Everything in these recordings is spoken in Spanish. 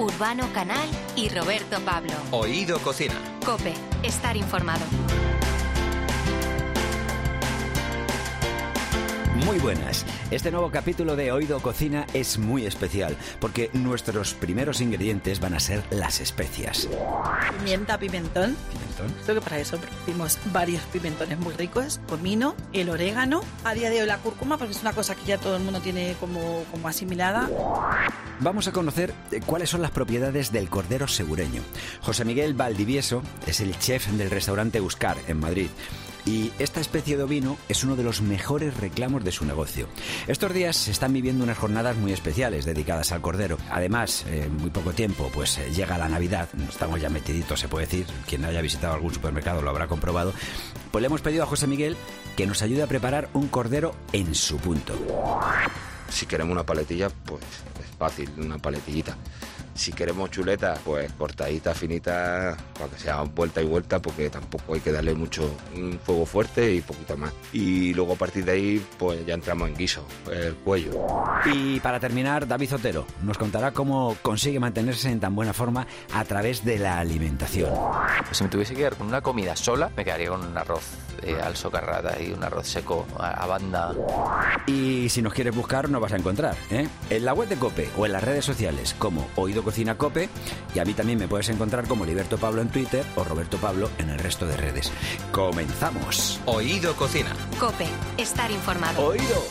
Urbano Canal y Roberto Pablo. Oído Cocina. COPE. Estar informado. Muy buenas. Este nuevo capítulo de Oído Cocina es muy especial porque nuestros primeros ingredientes van a ser las especias. Pimienta, pimentón. ¿Pimentón? Creo que para eso producimos varios pimentones muy ricos. Comino, el orégano, a día de hoy la cúrcuma, porque es una cosa que ya todo el mundo tiene como asimilada. Vamos a conocer cuáles son las propiedades del cordero segureño. José Miguel Valdivieso es el chef del restaurante Uscar en Madrid. Y esta especie de ovino es uno de los mejores reclamos de su negocio. Estos días se están viviendo unas jornadas muy especiales dedicadas al cordero. Además, en muy poco tiempo, pues llega la Navidad. Estamos ya metiditos, se puede decir. Quien haya visitado algún supermercado lo habrá comprobado. Pues le hemos pedido a José Miguel que nos ayude a preparar un cordero en su punto. Si queremos una paletilla, pues es fácil, una paletillita. Si queremos chuleta, pues cortadita, finita, para que sea vuelta y vuelta, porque tampoco hay que darle mucho un fuego fuerte y poquito más. Y luego a partir de ahí, pues ya entramos en guiso, el cuello. Y para terminar, David Otero nos contará cómo consigue mantenerse en tan buena forma a través de la alimentación. Pues si me tuviese que quedar con una comida sola, me quedaría con un arroz al socarrata y un arroz seco a banda. Y si nos quieres buscar, nos vas a encontrar, ¿eh? En la web de COPE o en las redes sociales como Oído Cocina COPE, y a mí también me puedes encontrar como Liberto Pablo en Twitter o Roberto Pablo en el resto de redes. ¡Comenzamos! Oído Cocina. COPE. Estar informado. ¡Oído!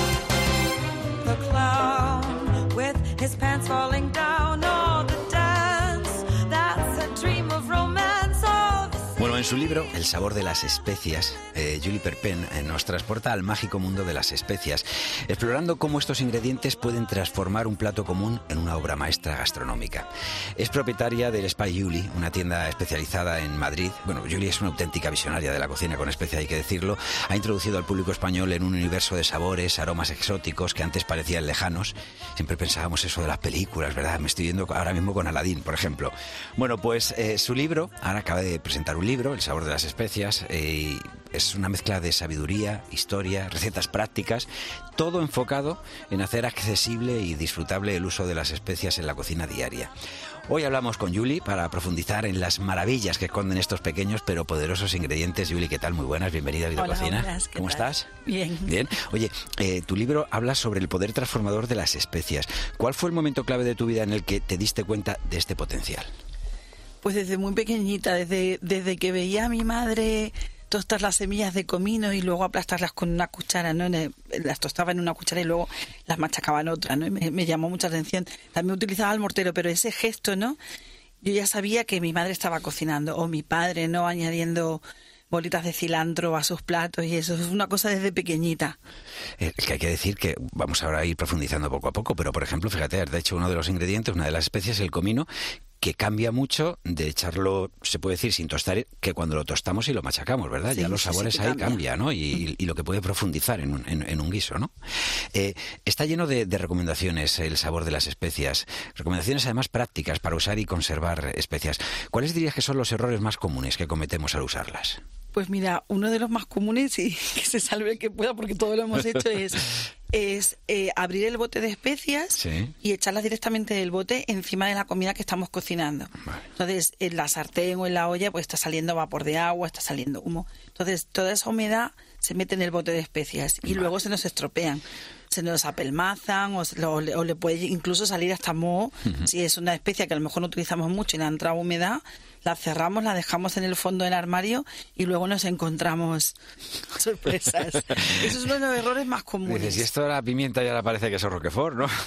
The clown with his pants falling down, oh, the dance, that's a dream of romance, oh, the... Bueno, en su libro El sabor de las especias, Julie Perpen nos transporta al mágico mundo de las especias, explorando cómo estos ingredientes pueden transformar un plato común en una obra maestra gastronómica. Es propietaria del Spa Julie, una tienda especializada en Madrid. Bueno, Julie es una auténtica visionaria de la cocina con especia, hay que decirlo. Ha introducido al público español en un universo de sabores, aromas exóticos que antes parecían lejanos. Siempre pensábamos eso de las películas, ¿verdad? Me estoy yendo ahora mismo con Aladín, por ejemplo. Bueno, pues su libro, ahora acaba de presentar un libro, El sabor de las especias, y es una mezcla de sabiduría, historia, recetas prácticas, todo enfocado en hacer accesible y disfrutable el uso de las especias en la cocina diaria. Hoy hablamos con Julie para profundizar en las maravillas que esconden estos pequeños pero poderosos ingredientes. Julie, ¿qué tal? Muy buenas, bienvenida a Vida Cocina. Buenas, ¿Cómo estás? Bien. Bien. Oye, tu libro habla sobre el poder transformador de las especias. ¿Cuál fue el momento clave de tu vida en el que te diste cuenta de este potencial? Pues desde muy pequeñita, desde que veía a mi madre tostar las semillas de comino y luego aplastarlas con una cuchara, ¿no? Las tostaba en una cuchara y luego las machacaba en otra, ¿no? Y me llamó mucha atención. También utilizaba el mortero, pero ese gesto, ¿no? Yo ya sabía que mi madre estaba cocinando, o mi padre, ¿no? Añadiendo bolitas de cilantro a sus platos, y eso es una cosa desde pequeñita. Es que hay que decir que vamos ahora a ir profundizando poco a poco, pero por ejemplo, fíjate, has hecho uno de los ingredientes, una de las especias, el comino, que cambia mucho de echarlo, se puede decir, sin tostar, que cuando lo tostamos y lo machacamos, ¿verdad? Sí, ya los sabores ahí cambia, ¿no? Y lo que puede profundizar en un guiso, ¿no? Está lleno de recomendaciones el sabor de las especias, recomendaciones además prácticas para usar y conservar especias. ¿Cuáles dirías que son los errores más comunes que cometemos al usarlas? Pues mira, uno de los más comunes, y que se salve el que pueda porque todo lo hemos hecho, es abrir el bote de especias, sí, y echarlas directamente del bote encima de la comida que estamos cocinando. Vale. Entonces, en la sartén o en la olla pues está saliendo vapor de agua, está saliendo humo. Entonces, toda esa humedad se mete en el bote de especias y luego se nos estropean. Se nos apelmazan o le puede incluso salir hasta moho. Si es una especia que a lo mejor no utilizamos mucho y le ha entrado humedad, la cerramos, la dejamos en el fondo del armario y luego nos encontramos sorpresas. Eso es uno de los errores más comunes. Dices, si esto era pimienta y ahora parece que es Roquefort, ¿no?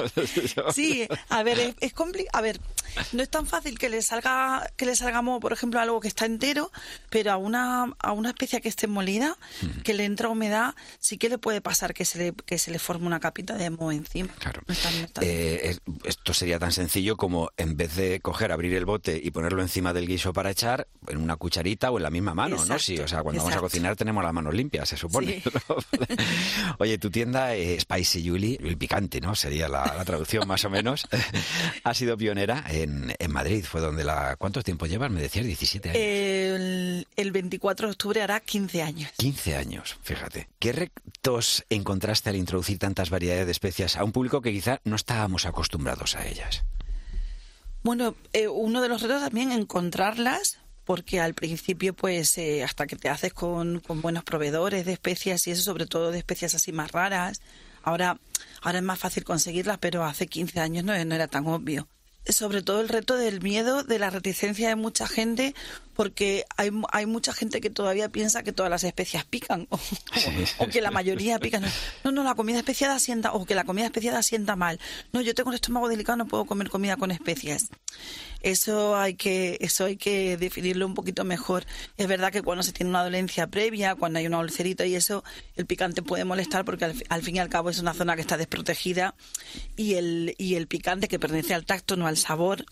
Sí, a ver, es complicado. A ver, no es tan fácil que le salga moho, por ejemplo, algo que está entero, pero a una especia que esté molida, que le entra humedad, sí que le puede pasar que se le forme una capita de moho encima. Claro. No está Esto sería tan sencillo como, en vez de abrir el bote y ponerlo encima del guiso para echar, en una cucharita o en la misma mano, exacto, ¿no? Sí, o sea, cuando vamos a cocinar tenemos las manos limpias, se supone. Sí. ¿No? Oye, tu tienda Spicy Julie, el picante, ¿no? Sería la traducción más o menos. Ha sido pionera en Madrid, fue donde ¿Cuánto tiempo llevas? Me decías, 17 años. El 24 de octubre hará 15 años. 15 años, fíjate. ¿Qué retos encontraste al introducir tantas variedades de especias a un público que quizá no estábamos acostumbrados a ellas? Bueno, uno de los retos también encontrarlas, porque al principio, pues, hasta que te haces con buenos proveedores de especias, y eso sobre todo de especias así más raras, ahora es más fácil conseguirlas, pero hace 15 años no era tan obvio. Sobre todo el reto del miedo, de la reticencia de mucha gente, porque hay mucha gente que todavía piensa que todas las especias pican, o que la mayoría pican. No, la comida especiada sienta, o que la comida especiada sienta mal. No, yo tengo el estómago delicado, no puedo comer comida con especias. Eso hay que definirlo un poquito mejor. Es verdad que cuando se tiene una dolencia previa, cuando hay una ulcerita y eso, el picante puede molestar porque al fin y al cabo es una zona que está desprotegida, y el picante, que pertenece al tacto, no al sabor,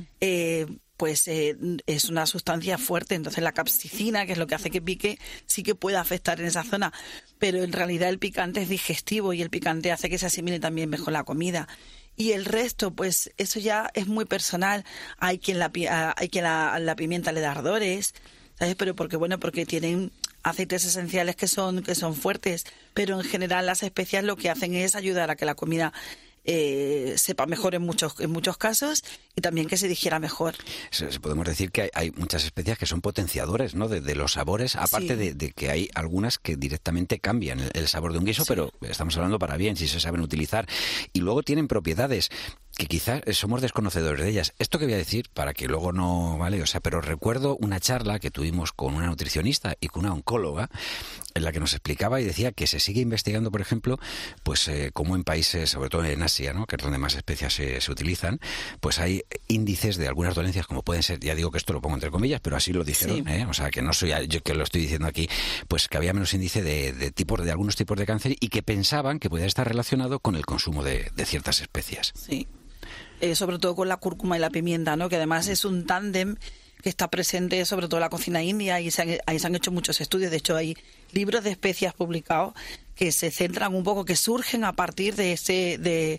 es una sustancia fuerte. Entonces la capsaicina, que es lo que hace que pique, sí que puede afectar en esa zona, pero en realidad el picante es digestivo y el picante hace que se asimile también mejor la comida. Y el resto, pues eso ya es muy personal. Hay quien la pimienta le da ardores, ¿sabes? Pero porque tienen aceites esenciales que son fuertes, pero en general las especias lo que hacen es ayudar a que la comida sepa mejor en muchos casos, y también que se digiera mejor. Podemos decir que hay muchas especias que son potenciadores, ¿no?, de los sabores, aparte de que hay algunas que directamente cambian el sabor de un guiso, pero estamos hablando para bien, si se saben utilizar, y luego tienen propiedades que quizás somos desconocedores de ellas. Esto que voy a decir, para que luego no, ¿vale? O sea, pero recuerdo una charla que tuvimos con una nutricionista y con una oncóloga, en la que nos explicaba y decía que se sigue investigando, por ejemplo, pues como en países, sobre todo en Asia, ¿no?, que es donde más especias se utilizan, pues hay índices de algunas dolencias, como pueden ser, ya digo que esto lo pongo entre comillas, pero así lo dijeron, o sea, que no soy yo que lo estoy diciendo aquí, pues que había menos índice de algunos tipos de cáncer, y que pensaban que podía estar relacionado con el consumo de ciertas especias. Sí. Sobre todo con la cúrcuma y la pimienta, ¿no?, que además es un tándem que está presente sobre todo en la cocina india, y ahí se han hecho muchos estudios. De hecho, hay libros de especias publicados que se centran un poco, que surgen a partir de este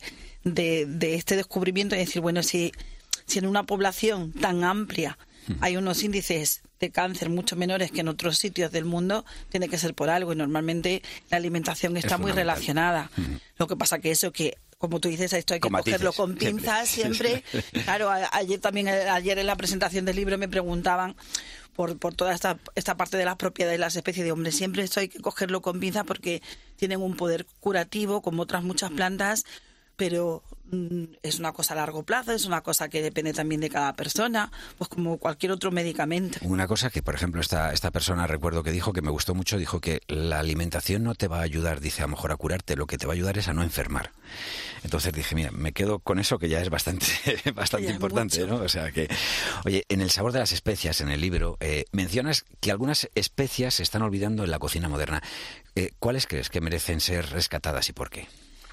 descubrimiento, y decir, bueno, si en una población tan amplia hay unos índices de cáncer mucho menores que en otros sitios del mundo, tiene que ser por algo, y normalmente la alimentación está muy relacionada. Lo que pasa que como tú dices, esto hay que cogerlo con pinzas siempre. Claro, ayer en la presentación del libro me preguntaban por toda esta parte de las propiedades de las especies. De hombre, siempre esto hay que cogerlo con pinzas, porque tienen un poder curativo como otras muchas plantas, pero es una cosa a largo plazo, es una cosa que depende también de cada persona, pues como cualquier otro medicamento. Una cosa que, por ejemplo, esta persona, recuerdo que dijo, que me gustó mucho, dijo que la alimentación no te va a ayudar, dice, a lo mejor a curarte, lo que te va a ayudar es a no enfermar. Entonces dije, mira, me quedo con eso, que ya es bastante importante, mucho, ¿no? O sea que, oye, en El sabor de las especias, en el libro, mencionas que algunas especias se están olvidando en la cocina moderna. ¿Cuáles crees que merecen ser rescatadas y por qué?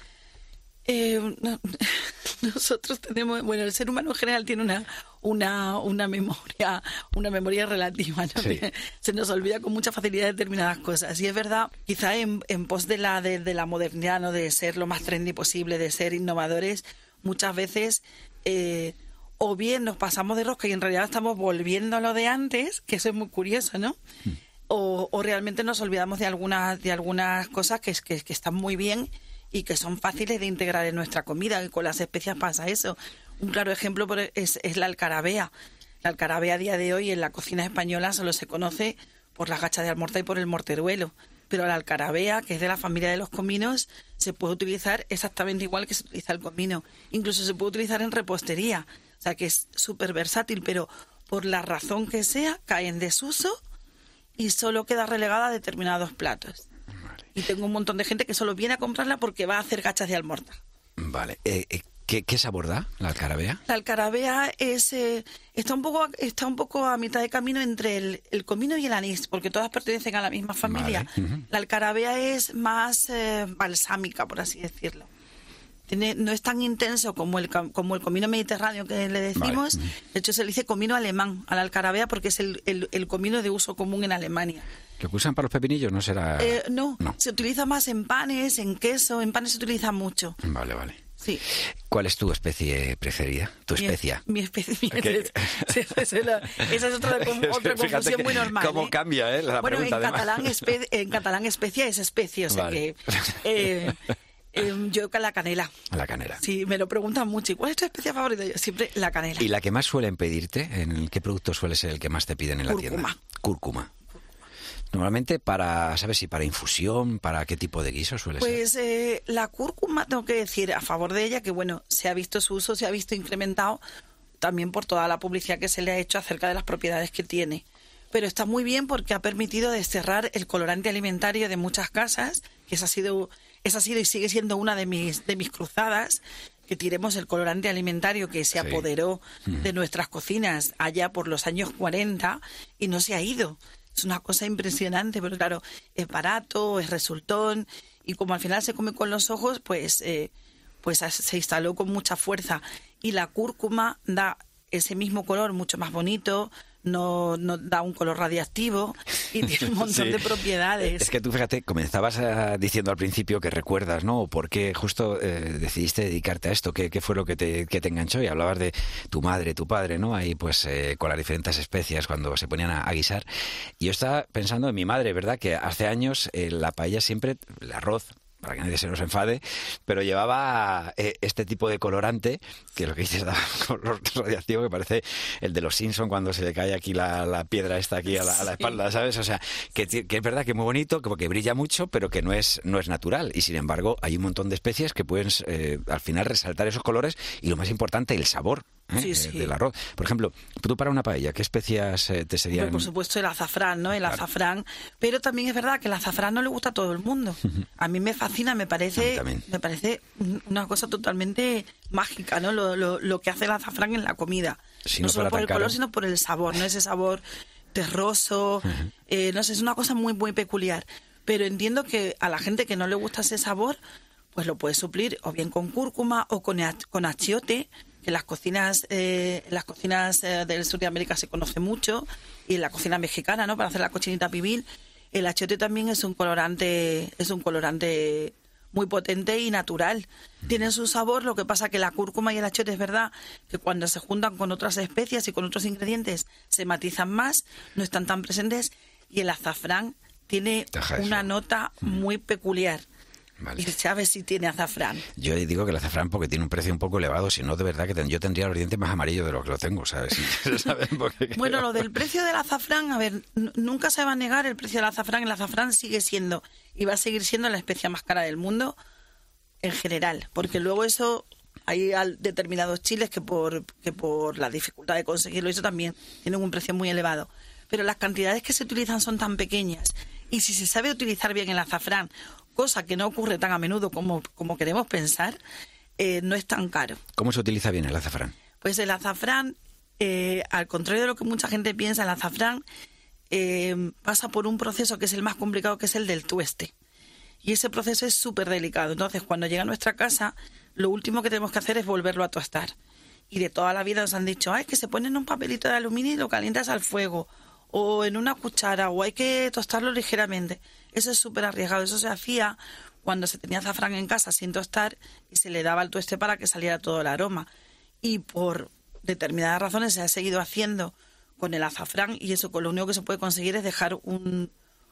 Nosotros tenemos, el ser humano en general tiene una memoria relativa, ¿no? Sí. Se nos olvida con mucha facilidad determinadas cosas, y es verdad, quizá en pos de la modernidad, ¿no?, de ser lo más trendy posible, de ser innovadores, muchas veces o bien nos pasamos de rosca y en realidad estamos volviendo a lo de antes, que eso es muy curioso, ¿no? O realmente nos olvidamos de algunas cosas que están muy bien y que son fáciles de integrar en nuestra comida, y con las especias pasa eso. Un claro ejemplo es la alcarabea. La alcarabea a día de hoy en la cocina española solo se conoce por las gachas de almorta y por el morteruelo, pero la alcarabea, que es de la familia de los cominos, se puede utilizar exactamente igual que se utiliza el comino. Incluso se puede utilizar en repostería, o sea que es súper versátil, pero por la razón que sea, cae en desuso y solo queda relegada a determinados platos. Y tengo un montón de gente que solo viene a comprarla porque va a hacer gachas de almorta. Vale. ¿Qué sabor da la alcarabea? La alcarabea está un poco a mitad de camino entre el comino y el anís, porque todas pertenecen a la misma familia. Vale. La alcarabea es más balsámica, por así decirlo. No es tan intenso como el comino mediterráneo que le decimos. Vale. De hecho, se le dice comino alemán a la alcarabea porque es el comino de uso común en Alemania. ¿Lo que usan para los pepinillos no será...? No, se utiliza más en panes, en queso. En panes se utiliza mucho. Vale. Sí. ¿Cuál es tu especie preferida? ¿Tu especia? Mi especie. Esa es otra confusión muy normal. ¿Cómo cambia la pregunta? En catalán especia es especie, o sea vale. que... Yo con la canela. La canela. Sí, me lo preguntan mucho. ¿Y cuál es tu especia favorita? Yo siempre la canela. ¿Y la que más suelen pedirte? ¿En qué producto suele ser el que más te piden en la tienda? Cúrcuma. Normalmente para, ¿sabes si para infusión, para qué tipo de guiso suele ser? Pues la cúrcuma, tengo que decir a favor de ella que, bueno, se ha visto su uso, se ha visto incrementado también por toda la publicidad que se le ha hecho acerca de las propiedades que tiene. Pero está muy bien porque ha permitido desterrar el colorante alimentario de muchas casas, que esa ha sido y sigue siendo una de mis cruzadas, que tiremos el colorante alimentario que se apoderó de nuestras cocinas allá por los años 40 y no se ha ido. Es una cosa impresionante, pero claro, es barato, es resultón, y como al final se come con los ojos, pues se instaló con mucha fuerza. Y la cúrcuma da ese mismo color mucho más bonito, no da un color radiactivo y tiene un montón de propiedades. Es que tú, fíjate, comenzabas diciendo al principio que recuerdas, ¿no? ¿Por qué justo decidiste dedicarte a esto? ¿Qué fue lo que te enganchó? Y hablabas de tu madre, tu padre, ¿no? Ahí pues con las diferentes especias cuando se ponían a guisar. Y yo estaba pensando en mi madre, ¿verdad? Que hace años la paella siempre, el arroz, para que nadie se nos enfade, pero llevaba este tipo de colorante, que lo que dices da color radiactivo, que parece el de los Simpson cuando se le cae aquí la piedra esta aquí a la espalda, ¿sabes? O sea, que es verdad que es muy bonito, que brilla mucho, pero que no es natural. Y sin embargo, hay un montón de especies que pueden al final resaltar esos colores y lo más importante, el sabor. Del arroz. Por ejemplo, tú para una paella, ¿qué especias te serían? Por supuesto el azafrán, ¿no? El azafrán. Pero también es verdad que el azafrán no le gusta a todo el mundo. A mí me fascina, me parece una cosa totalmente mágica, ¿no? Lo que hace el azafrán en la comida. No solo por el color, sino por el sabor, ¿no? Ese sabor terroso, no sé, es una cosa muy, muy peculiar. Pero entiendo que a la gente que no le gusta ese sabor, pues lo puede suplir o bien con cúrcuma o con achiote, que en las cocinas del sur de América se conoce mucho, y en la cocina mexicana, ¿no? Para hacer la cochinita pibil, el achiote también es un colorante muy potente y natural. Tienen su sabor, lo que pasa que la cúrcuma y el achiote es verdad que cuando se juntan con otras especias y con otros ingredientes se matizan más, no están tan presentes, y el azafrán tiene una nota muy peculiar. Vale. Y sabes si tiene azafrán. Yo digo que el azafrán porque tiene un precio un poco elevado, si no de verdad que yo tendría los dientes más amarillos de lo que lo tengo, ¿sabes? Bueno, lo del precio del azafrán, a ver, nunca se va a negar el precio del azafrán. El azafrán sigue siendo y va a seguir siendo la especia más cara del mundo en general, porque luego eso hay determinados chiles que por la dificultad de conseguirlo, eso también tienen un precio muy elevado. Pero las cantidades que se utilizan son tan pequeñas, y si se sabe utilizar bien el azafrán, cosa que no ocurre tan a menudo como queremos pensar, no es tan caro. ¿Cómo se utiliza bien el azafrán? Pues el azafrán, al contrario de lo que mucha gente piensa, el azafrán pasa por un proceso que es el más complicado, que es el del tueste. Y ese proceso es súper delicado. Entonces, cuando llega a nuestra casa, lo último que tenemos que hacer es volverlo a tostar. Y de toda la vida nos han dicho, es que se pone en un papelito de aluminio y lo calientas al fuego, o en una cuchara, o hay que tostarlo ligeramente. Eso es súper arriesgado. Eso se hacía cuando se tenía azafrán en casa sin tostar y se le daba el tueste para que saliera todo el aroma. Y por determinadas razones se ha seguido haciendo con el azafrán, y eso con lo único que se puede conseguir es dejar un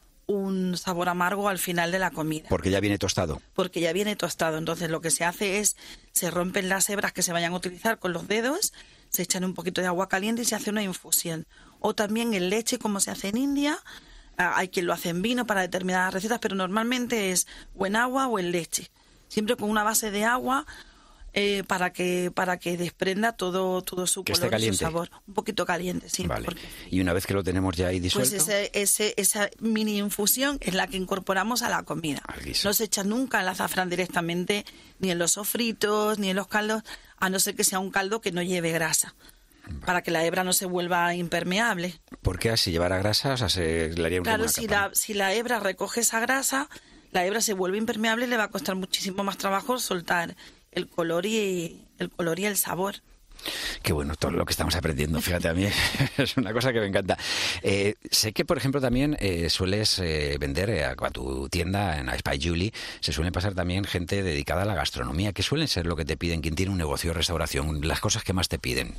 sabor amargo al final de la comida. Porque ya viene tostado. Porque ya viene tostado. Entonces lo que se hace es, se rompen las hebras que se vayan a utilizar con los dedos, se echan un poquito de agua caliente y se hace una infusión. O también en leche, como se hace en India. Hay quien lo hace en vino para determinadas recetas, pero normalmente es o en agua o en leche. Siempre con una base de agua para que desprenda todo su color y su sabor. Un poquito caliente, sí. Vale. Y una vez que lo tenemos ya ahí disuelto... Pues esa mini infusión es la que incorporamos a la comida. No se echa nunca el azafrán directamente, ni en los sofritos, ni en los caldos, a no ser que sea un caldo que no lleve grasa. Vale. Para que la hebra no se vuelva impermeable. ¿Por qué si llevara grasa? O sea, se le haría un Claro, si la hebra recoge esa grasa, la hebra se vuelve impermeable y le va a costar muchísimo más trabajo soltar el color y el sabor. Qué bueno todo lo que estamos aprendiendo, fíjate, a mí es una cosa que me encanta. Sé que, por ejemplo, también sueles vender a tu tienda, en Spy Julie, se suelen pasar también gente dedicada a la gastronomía. ¿Qué suelen ser lo que te piden quien tiene un negocio de restauración? Las cosas que más te piden.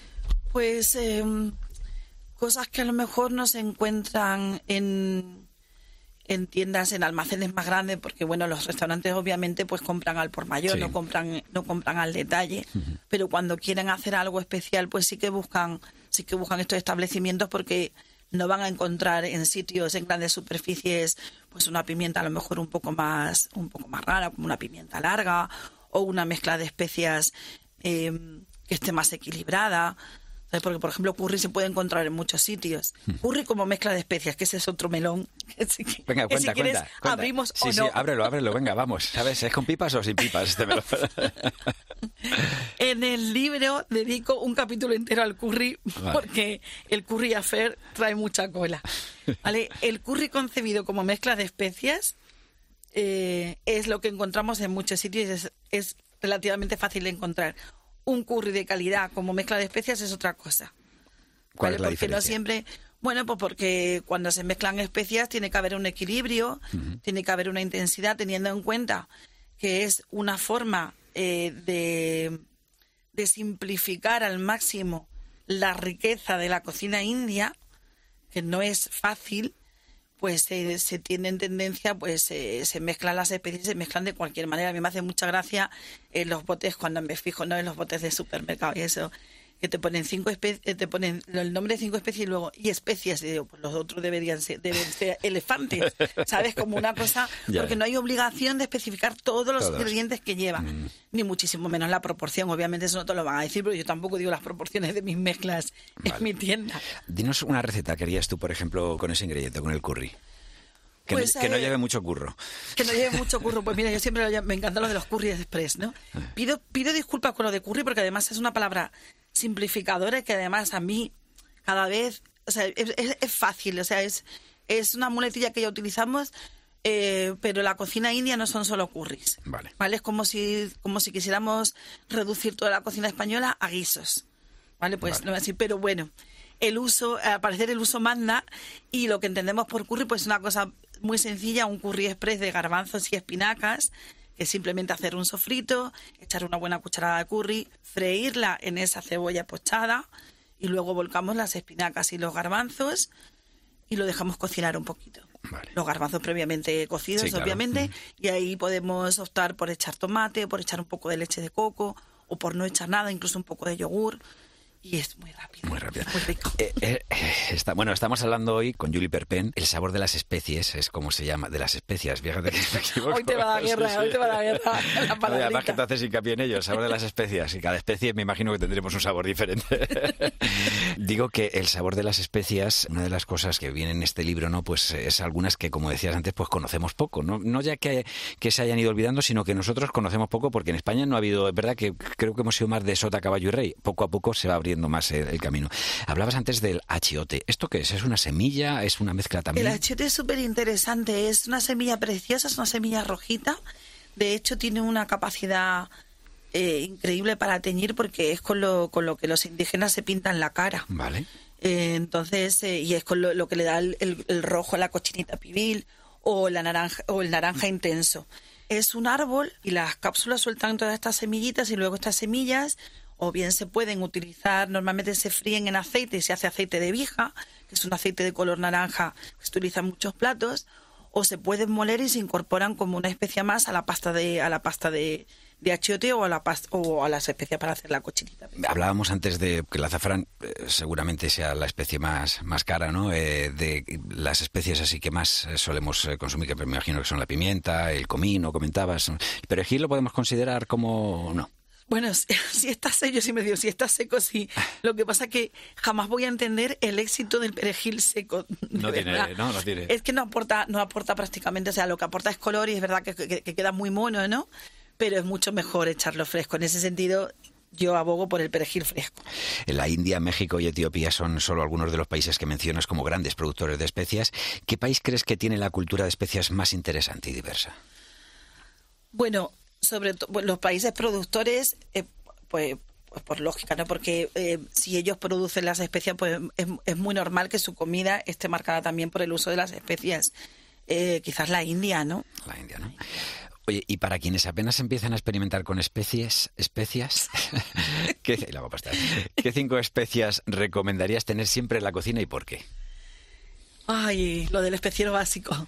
Pues cosas que a lo mejor no se encuentran en en tiendas, en almacenes más grandes, porque bueno, los restaurantes obviamente pues compran al por mayor, Sí. no compran al detalle, pero cuando quieren hacer algo especial, pues sí que buscan estos establecimientos, porque no van a encontrar en sitios, en grandes superficies, pues una pimienta a lo mejor un poco más rara, como una pimienta larga, o una mezcla de especias que esté más equilibrada. ¿Sabes? Porque, por ejemplo, curry se puede encontrar en muchos sitios. Curry como mezcla de especias, que ese es otro melón. Venga, Que si cuenta, quieres, cuenta. abrimos Sí, o sí, no. ábrelo, venga, vamos. ¿Sabes? ¿Es con pipas o sin pipas este melón? En el libro dedico un capítulo entero al curry, Vale. porque el curry affair trae mucha cola. ¿Vale? El curry concebido como mezcla de especias es lo que encontramos en muchos sitios y es relativamente fácil de encontrar. Un curry de calidad como mezcla de especias es otra cosa. ¿Cuál ¿Vale? es la Porque no diferencia? siempre... Bueno, pues porque cuando se mezclan especias tiene que haber un equilibrio, tiene que haber una intensidad, teniendo en cuenta que es una forma de simplificar al máximo la riqueza de la cocina india, que no es fácil. Pues se tiene en tendencia, pues se mezclan las especies, se mezclan de cualquier manera. A mí me hace mucha gracia en los botes, cuando me fijo, ¿no?, en los botes de supermercado y eso, que te ponen 5 especies, te ponen el nombre de 5 especies y luego y especias, y digo, pues los otros deben ser elefantes, ¿sabes? Como una cosa, Ya. porque no hay obligación de especificar todos los Todos. ingredientes que lleva, ni muchísimo menos la proporción. Obviamente eso no te lo van a decir, pero yo tampoco digo las proporciones de mis mezclas Vale. en mi tienda. Dinos una receta que harías tú, por ejemplo, con ese ingrediente, con el curry. Que, Pues, que no lleve mucho curro. Que no lleve mucho curro. Pues mira, yo siempre me encanta lo de los curry express, ¿no? Pido disculpas con lo de curry, porque además es una palabra simplificadora, que además a mí cada vez, o sea, es fácil, o sea, es una muletilla que ya utilizamos, pero la cocina india no son solo curries. Vale. Es como si quisiéramos reducir toda la cocina española a guisos. ¿Vale? Pues Vale. no es así, pero bueno. Al parecer el uso manda, y lo que entendemos por curry pues es una cosa muy sencilla, un curry express de garbanzos y espinacas, que es simplemente hacer un sofrito, echar una buena cucharada de curry, freírla en esa cebolla pochada y luego volcamos las espinacas y los garbanzos y lo dejamos cocinar un poquito. Vale. Los garbanzos previamente cocidos, Sí, claro. obviamente, y ahí podemos optar por echar tomate, por echar un poco de leche de coco o por no echar nada, incluso un poco de yogur. Y es muy rápido. Muy rápido. Muy rico. Estamos hablando hoy con Julie Perpen. El sabor de las especies es como se llama, de las especias. Fíjate que me equivoco. Hoy te va a dar guerra, Sí, sí. hoy te va a dar guerra. La Además palabrita. que te haces hincapié en ello, el sabor de las especias. Y cada especie me imagino que tendremos un sabor diferente. Digo que el sabor de las especias, una de las cosas que viene en este libro, ¿no? Pues es algunas que, como decías antes, pues conocemos poco. No ya que se hayan ido olvidando, sino que nosotros conocemos poco, porque en España no ha habido, es verdad que creo que hemos sido más de sota, caballo y rey. Poco a poco se va abriendo más el camino. Hablabas antes del achiote. ¿Esto qué es? ¿Es una semilla? ¿Es una mezcla también? El achiote es súper interesante. Es una semilla preciosa, es una semilla rojita. De hecho, tiene una capacidad increíble para teñir, porque es con lo que los indígenas se pintan la cara. Vale. Entonces, y es con lo que le da el rojo a la cochinita pibil o el naranja intenso. Es un árbol y las cápsulas sueltan todas estas semillitas, y luego estas semillas o bien se pueden utilizar, normalmente se fríen en aceite y se hace aceite de vija, que es un aceite de color naranja que se utiliza en muchos platos, o se pueden moler y se incorporan como una especia más a la pasta de achiote o a las especias para hacer la cochinita. Hablábamos antes de que el azafrán seguramente sea la especie más cara, ¿no? De las especies así que más solemos consumir, que me imagino que son la pimienta, el comino, comentabas. ¿El perejil lo podemos considerar como no? Bueno, si está seco, yo sí me digo, si está seco, sí. Lo que pasa es que jamás voy a entender el éxito del perejil seco. No verdad. tiene, no tiene. Es que no aporta prácticamente, o sea, lo que aporta es color, y es verdad que queda muy mono, ¿no? Pero es mucho mejor echarlo fresco. En ese sentido, yo abogo por el perejil fresco. La India, México y Etiopía son solo algunos de los países que mencionas como grandes productores de especias. ¿Qué país crees que tiene la cultura de especias más interesante y diversa? Bueno, sobre todo los países productores, pues por lógica, ¿no? Porque si ellos producen las especias, pues es muy normal que su comida esté marcada también por el uso de las especias. Quizás la India, ¿no? La India, ¿no? Oye, y para quienes apenas empiezan a experimentar con especias, ¿qué 5 especias recomendarías tener siempre en la cocina y por qué? Ay, lo del especiero básico.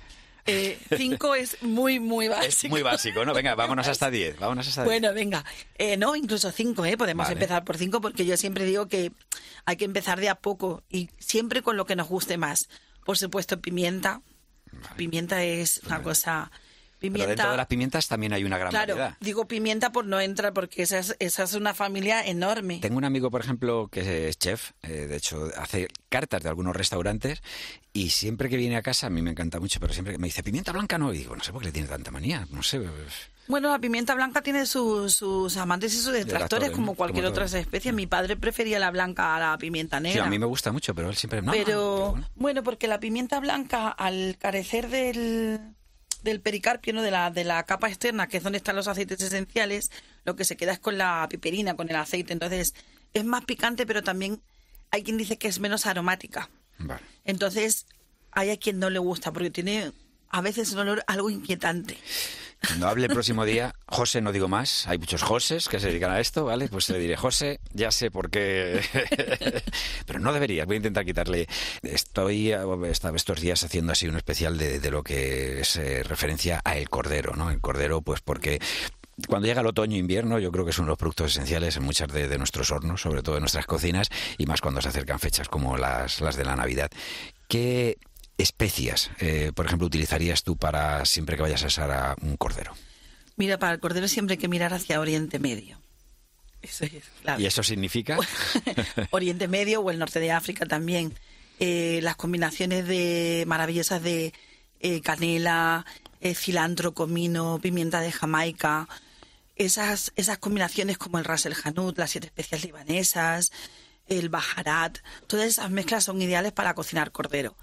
5 es muy, muy básico. Es muy básico, ¿no? Venga, vámonos hasta 10. Bueno, venga. No, incluso 5, podemos empezar por 5 porque yo siempre digo que hay que empezar de a poco y siempre con lo que nos guste más. Por supuesto, pimienta. Pimienta es una cosa... Pero dentro de las pimientas también hay una gran variedad. Claro, digo pimienta por no entrar, porque esa es una familia enorme. Tengo un amigo, por ejemplo, que es chef, de hecho hace cartas de algunos restaurantes y siempre que viene a casa, a mí me encanta mucho, pero siempre me dice, pimienta blanca no, y digo, no sé por qué le tiene tanta manía, no sé. Bueno, la pimienta blanca tiene sus amantes y sus detractores, como cualquier otra especie. Mi padre prefería la blanca a la pimienta negra. Sí, a mí me gusta mucho, pero él siempre... No, pero bueno, porque la pimienta blanca, al carecer del pericarpio, ¿no? de la capa externa, que es donde están los aceites esenciales, lo que se queda es con la piperina, con el aceite. Entonces, es más picante, pero también hay quien dice que es menos aromática. Vale. Entonces, hay a quien no le gusta, porque tiene a veces un olor algo inquietante. Cuando hable el próximo día, José, no digo más, hay muchos Joses que se dedican a esto, ¿vale? Pues le diré, José, ya sé por qué, pero no debería, voy a intentar quitarle. Estoy estos días haciendo así un especial de lo que es referencia a el cordero, ¿no? El cordero, pues porque... Cuando llega el otoño e invierno, yo creo que es uno de los productos esenciales en muchas de nuestros hornos, sobre todo en nuestras cocinas, y más cuando se acercan fechas como las de la Navidad. ¿Qué especias, por ejemplo, utilizarías tú para siempre que vayas a asar a un cordero? Mira, para el cordero siempre hay que mirar hacia Oriente Medio. Eso es claro. ¿Y eso significa? Oriente Medio o el norte de África también. Las combinaciones maravillosas de canela, cilantro, comino, pimienta de Jamaica, esas combinaciones como el ras el hanout, las 7 especias libanesas, el baharat, todas esas mezclas son ideales para cocinar cordero.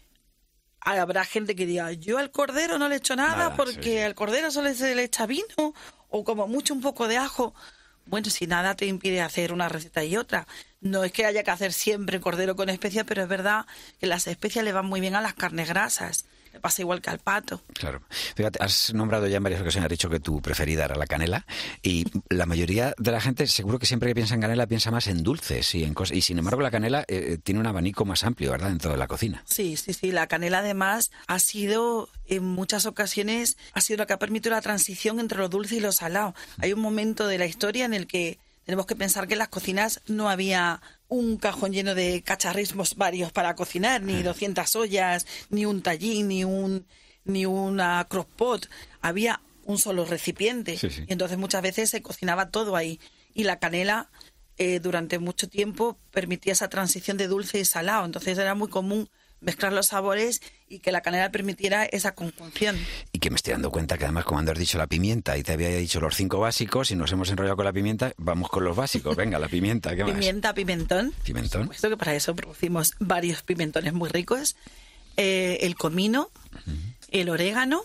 Habrá gente que diga, yo al cordero no le echo nada porque al cordero solo se le echa vino o como mucho un poco de ajo. Bueno, si nada te impide hacer una receta y otra. No es que haya que hacer siempre cordero con especias, pero es verdad que las especias le van muy bien a las carnes grasas. Le pasa igual que al pato. Claro. Fíjate, has nombrado ya en varias ocasiones, has dicho que tu preferida era la canela, y la mayoría de la gente seguro que siempre que piensa en canela piensa más en dulces y en cosas, y sin embargo la canela tiene un abanico más amplio, ¿verdad?, dentro de la cocina. Sí. La canela además ha sido, en muchas ocasiones, ha sido la que ha permitido la transición entre lo dulce y lo salado. Hay un momento de la historia en el que tenemos que pensar que en las cocinas no había un cajón lleno de cacharrismos varios para cocinar, ni 200 ollas, ni un tallín, ni una crockpot. Había un solo recipiente. Sí. Y entonces muchas veces se cocinaba todo ahí. Y la canela durante mucho tiempo permitía esa transición de dulce y salado. Entonces era muy común mezclar los sabores y que la canela permitiera esa conjunción. Y que me estoy dando cuenta que además, como has dicho la pimienta y te había dicho los 5 básicos y nos hemos enrollado con la pimienta, vamos con los básicos. Venga, la pimienta, ¿qué más? Pimentón. Pimentón. Por supuesto que para eso producimos varios pimentones muy ricos. El comino, el orégano,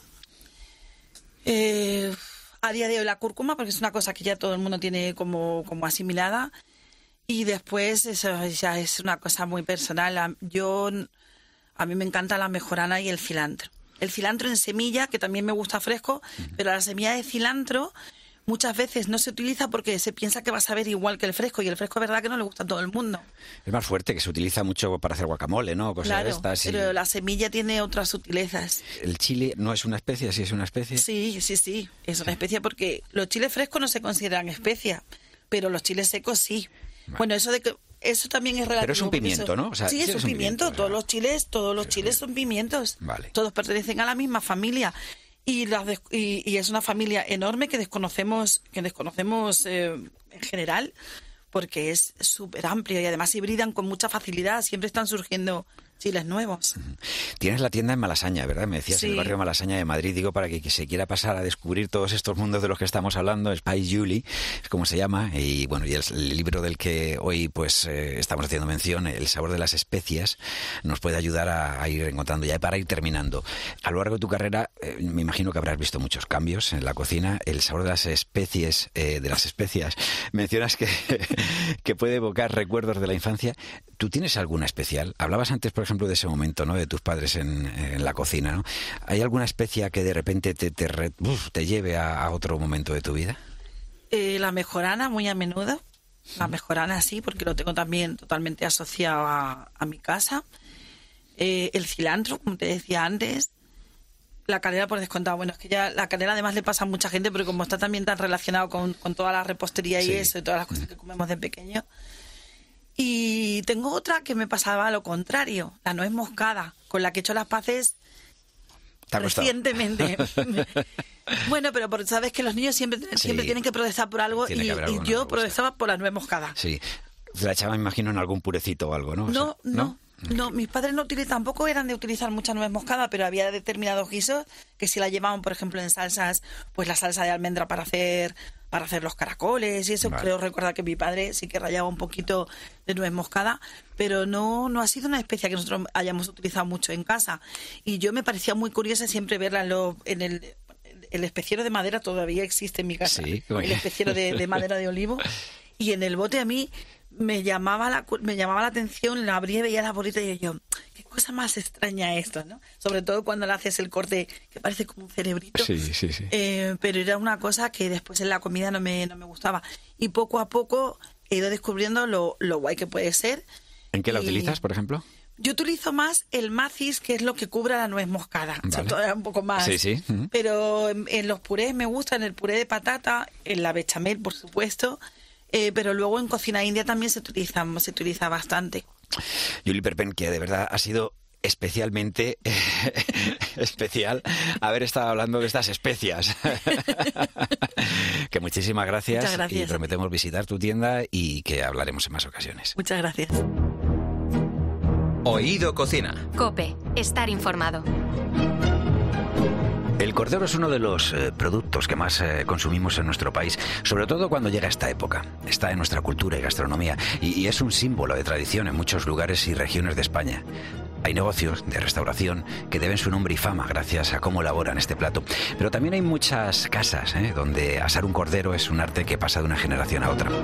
a día de hoy la cúrcuma, porque es una cosa que ya todo el mundo tiene como asimilada. Y después eso ya es una cosa muy personal. A mí me encanta la mejorana y el cilantro. El cilantro en semilla, que también me gusta fresco, pero la semilla de cilantro muchas veces no se utiliza porque se piensa que va a saber igual que el fresco, y el fresco es verdad que no le gusta a todo el mundo. Es más fuerte, que se utiliza mucho para hacer guacamole, ¿no? Cosas de estas. Pero la semilla tiene otras sutilezas. ¿El chile no es una especie? ¿Sí es una especie? Sí, es una especie porque los chiles frescos no se consideran especia, pero los chiles secos sí. Vale. Bueno, eso también es relativo. Pero es un pimiento, ¿no? O sea, sí, es un pimiento. Todos los chiles son pimientos. Vale. Todos pertenecen a la misma familia. Y es una familia enorme que desconocemos en general, porque es súper amplio y además hibridan con mucha facilidad. Siempre están surgiendo chiles nuevos. Tienes la tienda en Malasaña, ¿verdad? Me decías, en el barrio Malasaña de Madrid. Digo, para que se quiera pasar a descubrir todos estos mundos de los que estamos hablando. Spy Julie, es como se llama. Y bueno, y el libro del que hoy pues estamos haciendo mención, El sabor de las especias, nos puede ayudar a ir encontrando ya, para ir terminando. A lo largo de tu carrera, me imagino que habrás visto muchos cambios en la cocina. El sabor de las especies, mencionas que puede evocar recuerdos de la infancia. ¿Tú tienes alguna especial? Hablabas antes, por ejemplo, de ese momento, ¿no?, de tus padres en la cocina, ¿no? ¿Hay alguna especia que de repente te lleve a otro momento de tu vida? La mejorana, muy a menudo. La mejorana sí, porque lo tengo también totalmente asociado a mi casa. El cilantro, como te decía antes. La canela por descontado. Bueno, es que ya la canela además le pasa a mucha gente, pero como está también tan relacionado con toda la repostería y eso, y todas las cosas que comemos de pequeño. Y tengo otra que me pasaba lo contrario, la nuez moscada, con la que he hecho las paces recientemente. Bueno, pero porque sabes que los niños siempre tienen que protestar por algo, y yo protestaba por la nuez moscada. Sí, la echaba, me imagino, en algún purecito o algo, ¿no? No, mis padres tampoco eran de utilizar mucha nuez moscada, pero había determinados guisos que si la llevaban, por ejemplo, en salsas, pues la salsa de almendra para hacer los caracoles y eso. Vale. Creo recordar que mi padre sí que rallaba un poquito de nuez moscada, pero no ha sido una especia que nosotros hayamos utilizado mucho en casa. Y yo me parecía muy curiosa siempre verla en el especiero de madera, todavía existe en mi casa, sí, el especiero de madera de olivo, y en el bote a mí me llamaba la atención, la abría y veía la bolita y yo, qué cosa más extraña esto, ¿no? Sobre todo cuando le haces el corte que parece como un cerebrito. Sí. Pero era una cosa que después en la comida no me gustaba. Y poco a poco he ido descubriendo lo guay que puede ser. ¿En qué la utilizas, por ejemplo? Yo utilizo más el macis, que es lo que cubre la nuez moscada. Vale. O sea, todavía un poco más. Sí. Pero en los purés me gusta, en el puré de patata, en la bechamel, por supuesto. Pero luego en cocina india también se utiliza bastante. Julie Perpen, que de verdad ha sido especialmente especial haber estado hablando de estas especias. Que muchísimas gracias. Muchas gracias. Y prometemos visitar tu tienda y que hablaremos en más ocasiones. Muchas gracias. Oído Cocina. COPE. Estar informado. El cordero es uno de los productos que más consumimos en nuestro país, sobre todo cuando llega esta época. Está en nuestra cultura y gastronomía y es un símbolo de tradición en muchos lugares y regiones de España. Hay negocios de restauración que deben su nombre y fama gracias a cómo elaboran este plato. Pero también hay muchas casas donde asar un cordero es un arte que pasa de una generación a otra.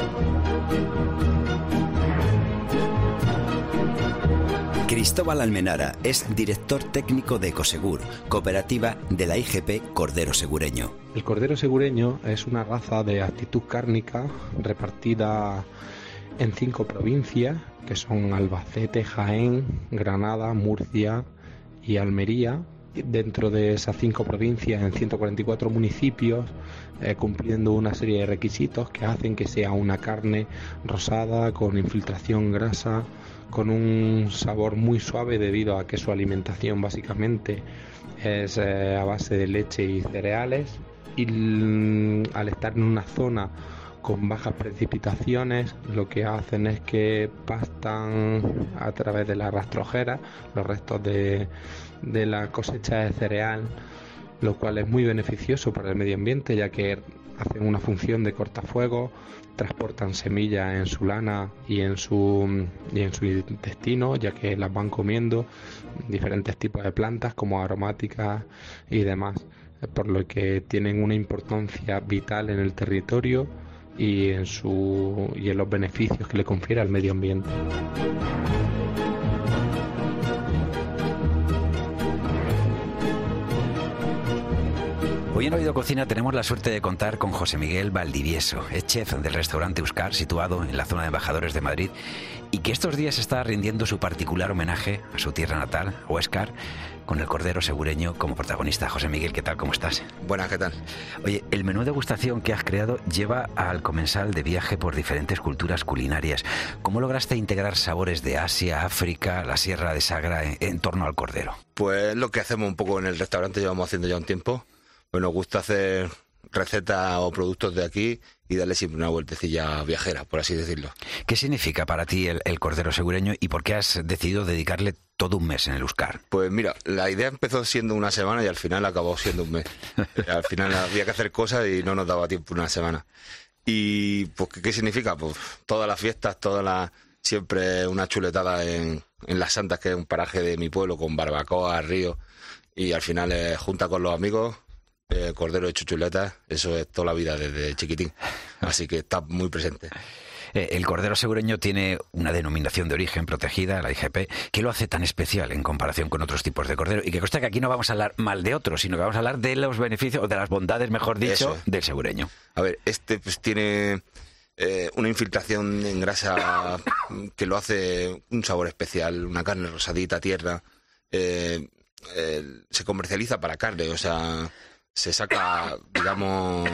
Cristóbal Almenara es director técnico de Ecosegur, cooperativa de la IGP Cordero Segureño. El cordero segureño es una raza de aptitud cárnica repartida en 5 provincias, que son Albacete, Jaén, Granada, Murcia y Almería. Dentro de esas 5 provincias, en 144 municipios, cumpliendo una serie de requisitos que hacen que sea una carne rosada, con infiltración grasa, con un sabor muy suave debido a que su alimentación básicamente es a base de leche y cereales, y al estar en una zona con bajas precipitaciones, lo que hacen es que pastan a través de la rastrojera los restos de la cosecha de cereal, lo cual es muy beneficioso para el medio ambiente, ya que hacen una función de cortafuegos, transportan semillas en su lana y en su intestino, ya que las van comiendo diferentes tipos de plantas como aromáticas y demás, por lo que tienen una importancia vital en el territorio y en los beneficios que le confiere al medio ambiente. Hoy en Oído Cocina tenemos la suerte de contar con José Miguel Valdivieso, es chef del restaurante Huáscar, situado en la zona de Embajadores de Madrid, y que estos días está rindiendo su particular homenaje a su tierra natal, Huáscar, con el cordero segureño como protagonista. José Miguel, ¿qué tal? ¿Cómo estás? Buenas, ¿qué tal? Oye, el menú de degustación que has creado lleva al comensal de viaje por diferentes culturas culinarias. ¿Cómo lograste integrar sabores de Asia, África, la Sierra de Sagra en torno al cordero? Pues lo que hacemos un poco en el restaurante, llevamos haciendo ya un tiempo. Pues nos gusta hacer recetas o productos de aquí y darle siempre una vueltecilla viajera, por así decirlo. ¿Qué significa para ti el cordero segureño y por qué has decidido dedicarle todo un mes en el Huáscar? Pues mira, la idea empezó siendo una semana y al final acabó siendo un mes. Al final había que hacer cosas y no nos daba tiempo una semana. ¿Y pues qué significa? Pues todas las fiestas, siempre una chuletada en Las Santas, que es un paraje de mi pueblo, con barbacoa, río, y al final junta con los amigos. Cordero hecho chuletas, eso es toda la vida desde chiquitín, así que está muy presente. El cordero segureño tiene una denominación de origen protegida, la IGP. ¿Qué lo hace tan especial en comparación con otros tipos de cordero? Y que consta que aquí no vamos a hablar mal de otros, sino que vamos a hablar de los beneficios, o de las bondades, mejor dicho, del segureño. A ver, pues tiene una infiltración en grasa que lo hace un sabor especial, una carne rosadita, tierna. se comercializa para carne, o sea, se saca, digamos,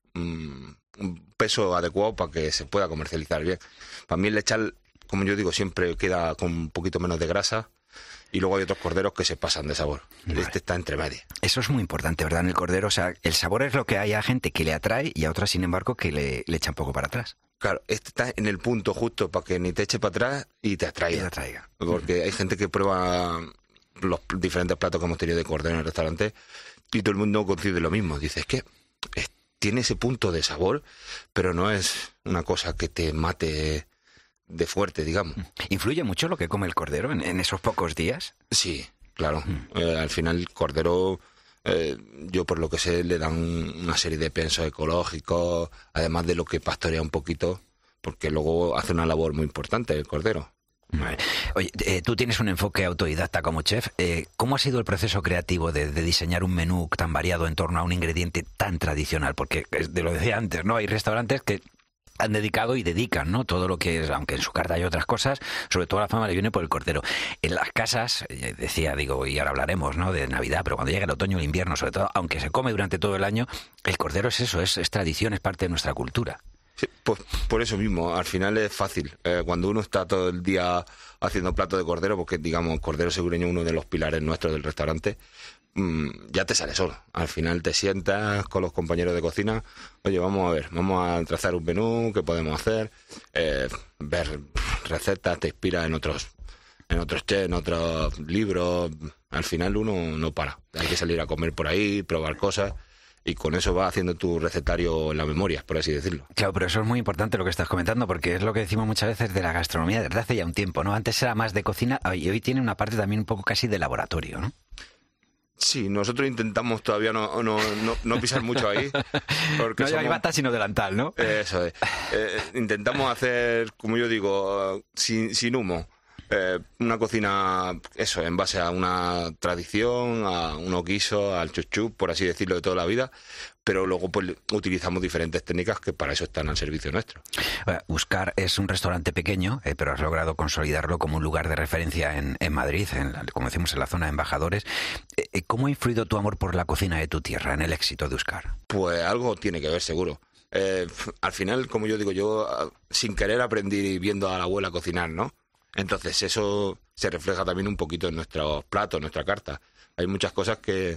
un peso adecuado para que se pueda comercializar bien. Para mí el lechal, como yo digo, siempre queda con un poquito menos de grasa. Y luego hay otros corderos que se pasan de sabor. Vale. Este está entre medio. Eso es muy importante, ¿verdad? En el cordero, o sea, el sabor es lo que hay a gente que le atrae y a otras, sin embargo, que le echan poco para atrás. Claro, este está en el punto justo para que ni te eche para atrás y te atraiga. Porque hay gente que prueba los diferentes platos que hemos tenido de cordero en el restaurante y todo el mundo coincide lo mismo. Dice, es que tiene ese punto de sabor, pero no es una cosa que te mate de fuerte, digamos. ¿Influye mucho lo que come el cordero en esos pocos días? Sí, claro. Al final el cordero, yo por lo que sé, le dan una serie de piensos ecológicos, además de lo que pastorea un poquito, porque luego hace una labor muy importante el cordero. Vale. Oye, tú tienes un enfoque autodidacta como chef. ¿Cómo ha sido el proceso creativo de diseñar un menú tan variado en torno a un ingrediente tan tradicional? Porque, lo decía antes, ¿no? Hay restaurantes que han dedicado y dedican, ¿no? Todo lo que es, aunque en su carta hay otras cosas, sobre todo la fama le viene por el cordero. En las casas, decía, digo, y ahora hablaremos, ¿no?, de Navidad, pero cuando llega el otoño o el invierno, sobre todo, aunque se come durante todo el año, el cordero es eso, es tradición, es parte de nuestra cultura. Sí, pues por eso mismo, al final es fácil. Cuando uno está todo el día haciendo plato de cordero, porque digamos, cordero segureño es uno de los pilares nuestros del restaurante, ya te sale solo. Al final te sientas con los compañeros de cocina, oye, vamos a trazar un menú, qué podemos hacer, ver recetas, te inspira en otros chefs, en otros libros. Al final uno no para, hay que salir a comer por ahí, probar cosas, y con eso vas haciendo tu recetario en la memoria, por así decirlo. Claro, pero eso es muy importante lo que estás comentando, porque es lo que decimos muchas veces de la gastronomía desde hace ya un tiempo, ¿no? Antes era más de cocina y hoy tiene una parte también un poco casi de laboratorio, ¿no? Sí, nosotros intentamos todavía no pisar mucho ahí. Porque no lleva bata sino delantal, ¿no? Eso es. Intentamos hacer, como yo digo, sin humo. Una cocina, eso, en base a una tradición, a unos guisos, al chup-chup, por así decirlo, de toda la vida, pero luego pues utilizamos diferentes técnicas que para eso están al servicio nuestro. Uscar es un restaurante pequeño, pero has logrado consolidarlo como un lugar de referencia en Madrid, como decimos, en la zona de embajadores. ¿Cómo ha influido tu amor por la cocina de tu tierra en el éxito de Uscar? Pues algo tiene que ver, seguro. Al final, como yo digo, yo sin querer aprendí viendo a la abuela cocinar, ¿no? Entonces eso se refleja también un poquito en nuestros platos, en nuestra carta. Hay muchas cosas que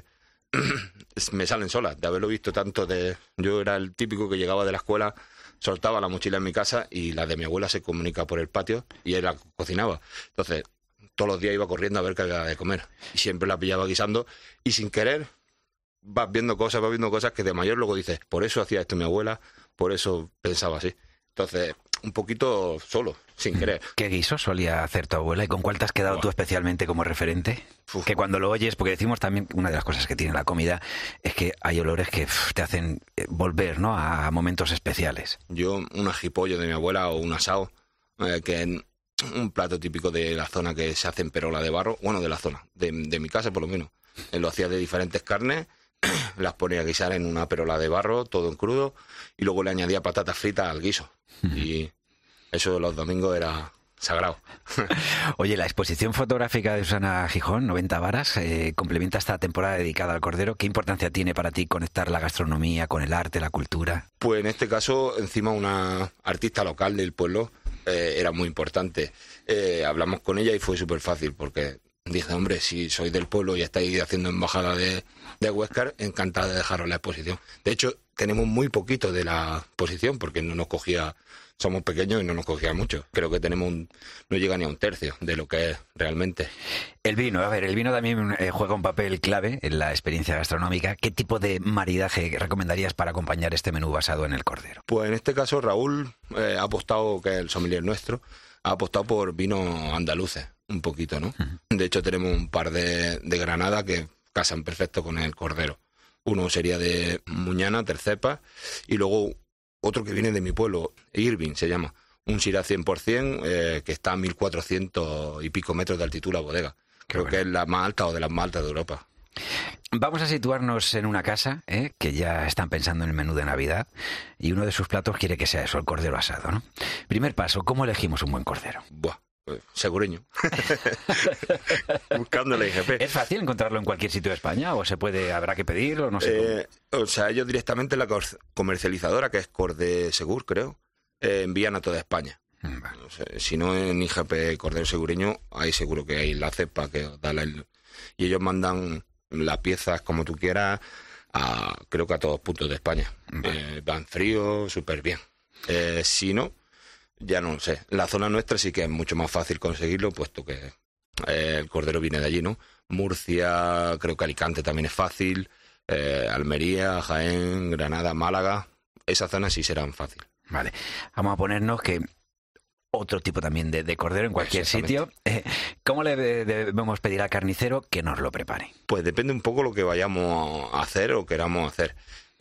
me salen solas, de haberlo visto tanto Yo era el típico que llegaba de la escuela, soltaba la mochila en mi casa y la de mi abuela se comunica por el patio y ella cocinaba. Entonces, todos los días iba corriendo a ver qué había de comer. Y siempre la pillaba guisando y sin querer vas viendo cosas que de mayor luego dices, por eso hacía esto mi abuela, por eso pensaba así. Entonces, un poquito solo, sin querer. ¿Qué guiso solía hacer tu abuela y con cuál te has quedado tú especialmente como referente? Que cuando lo oyes, porque decimos también, una de las cosas que tiene la comida es que hay olores que te hacen volver, ¿no?, a momentos especiales. Yo, un ajipollo de mi abuela o un asado, que es un plato típico de la zona que se hace en perola de barro, bueno, de la zona, de mi casa por lo menos. Lo hacía de diferentes carnes, las ponía a guisar en una perola de barro, todo en crudo, y luego le añadía patatas fritas al guiso. Y eso los domingos era sagrado. Oye, la exposición fotográfica de Susana Gijón, 90 varas, complementa esta temporada dedicada al cordero. ¿Qué importancia tiene para ti conectar la gastronomía con el arte, la cultura? Pues en este caso, encima una artista local del pueblo, era muy importante. Hablamos con ella y fue súper fácil, porque dije, hombre, si sois del pueblo y estáis haciendo embajada de Huéscar, encantada de dejaros la exposición. De hecho, tenemos muy poquito de la exposición, porque no nos cogía... Somos pequeños y no nos cogía mucho. Creo que no llega ni a un tercio de lo que es realmente. El vino, el vino también juega un papel clave en la experiencia gastronómica. ¿Qué tipo de maridaje recomendarías para acompañar este menú basado en el cordero? Pues en este caso Raúl ha apostado, que es el sommelier nuestro, ha apostado por vinos andaluces, un poquito, ¿no? De hecho tenemos un par de Granada que casan perfecto con el cordero. Uno sería de Muñana, Tercepa, y luego otro que viene de mi pueblo, Irving se llama, un Shiraz 100%, que está a 1.400 y pico metros de altitud la bodega. Creo que es la más alta o de las más altas de Europa. Vamos a situarnos en una casa, que ya están pensando en el menú de Navidad, y uno de sus platos quiere que sea eso, el cordero asado, ¿no? Primer paso, ¿cómo elegimos un buen cordero? Pues, segureño. Buscando la IGP. ¿Es fácil encontrarlo en cualquier sitio de España o habrá que pedirlo? No sé. O sea, ellos directamente, la comercializadora, que es Cordesegur, creo, envían a toda España. Vale. O sea, si no, en IGP Cordero Segureño, ahí seguro que hay enlaces para que os dan y ellos mandan las piezas como tú quieras, creo que a todos puntos de España. Vale. Van fríos, súper bien. Si no, ya no lo sé. En la zona nuestra sí que es mucho más fácil conseguirlo, puesto que el cordero viene de allí, ¿no? Murcia, creo que Alicante también es fácil, Almería, Jaén, Granada, Málaga, esas zonas sí serán fácil. Vale, vamos a ponernos que otro tipo también de cordero en cualquier sitio. ¿Cómo le debemos pedir al carnicero que nos lo prepare? Pues depende un poco lo que vayamos a hacer o queramos hacer.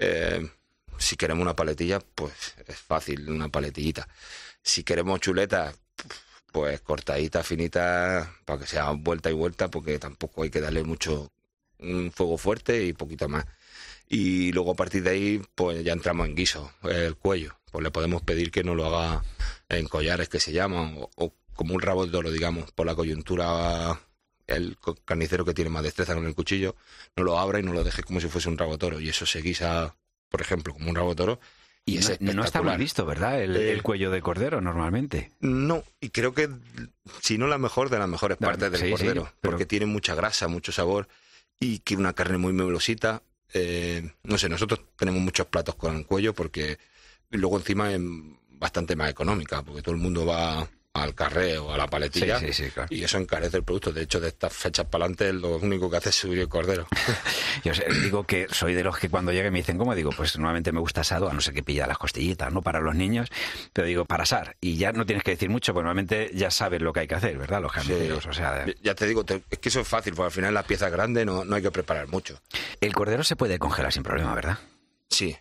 Si queremos una paletilla, pues es fácil, una paletillita. Si queremos chuletas, pues cortadita, finita, para que sea vuelta y vuelta, porque tampoco hay que darle mucho un fuego fuerte y poquito más. Y luego a partir de ahí, pues ya entramos en guiso, el cuello. Pues le podemos pedir que nos lo haga en collares, que se llaman, o como un rabo de toro, digamos, por la coyuntura. El carnicero que tiene más destreza con el cuchillo, no lo abra y no lo deje como si fuese un rabo de toro. Y eso se guisa, por ejemplo, como un rabo de toro. Y es no está mal visto, ¿verdad? El cuello de cordero, normalmente. No, y creo que, si no la mejor, de las mejores partes del cordero. Porque tiene mucha grasa, mucho sabor, y que una carne muy melosita. No sé, nosotros tenemos muchos platos con el cuello, porque luego encima es bastante más económica, porque todo el mundo va al carré o a la paletilla, claro. Y eso encarece el producto. De hecho, de estas fechas para adelante, lo único que hace es subir el cordero. Yo digo que soy de los que cuando llegue me dicen, ¿cómo? Digo, pues normalmente me gusta asado, a no ser que pilla las costillitas, ¿no? Para los niños, pero digo, para asar. Y ya no tienes que decir mucho, pues normalmente ya sabes lo que hay que hacer, ¿verdad? Los carniceros, sí. O sea... Ya te digo, es que eso es fácil, porque al final las piezas grandes no hay que preparar mucho. El cordero se puede congelar sin problema, ¿verdad? Sí.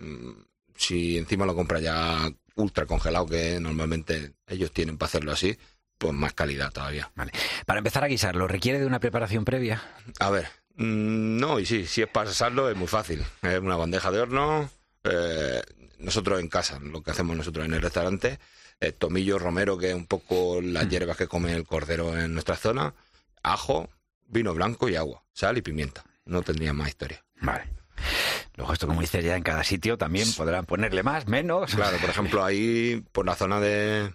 Si encima lo compras ya ultra congelado, que normalmente ellos tienen para hacerlo así, pues más calidad todavía. Vale. Para empezar a guisarlo, ¿requiere de una preparación previa? A ver, no, y sí, si es para asarlo es muy fácil. Es una bandeja de horno, nosotros en casa, lo que hacemos nosotros en el restaurante, tomillo, romero, que es un poco las hierbas que come el cordero en nuestra zona, ajo, vino blanco y agua, sal y pimienta. No tendría más historia. Vale. Luego esto, como dices, ya en cada sitio también podrán ponerle más, menos. Claro, por ejemplo, ahí por la zona de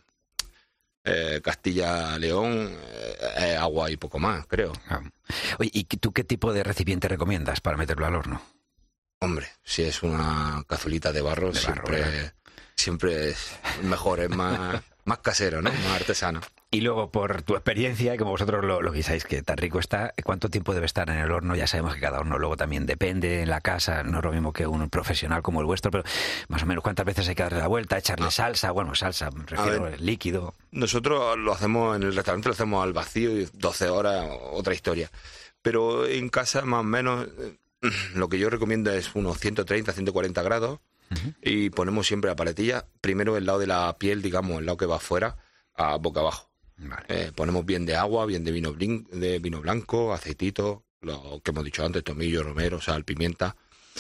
Castilla-León, agua y poco más, creo. Oye, ¿y tú qué tipo de recipiente recomiendas para meterlo al horno? Hombre, si es una cazuelita de barro, siempre es mejor, es más casero, ¿no? Más artesano. Y luego, por tu experiencia, y como vosotros lo guisáis, que tan rico está, ¿cuánto tiempo debe estar en el horno? Ya sabemos que cada horno luego también depende en la casa, no es lo mismo que un profesional como el vuestro, pero más o menos cuántas veces hay que darle la vuelta, echarle salsa, salsa, me refiero al líquido. Nosotros lo hacemos en el restaurante, lo hacemos al vacío, y 12 horas, otra historia. Pero en casa, más o menos, lo que yo recomiendo es unos 130, 140 grados, y ponemos siempre la paletilla, primero el lado de la piel, digamos, el lado que va afuera, a boca abajo. Vale. Ponemos bien de agua, bien de vino blanco, aceitito, lo que hemos dicho antes, tomillo, romero, sal, pimienta,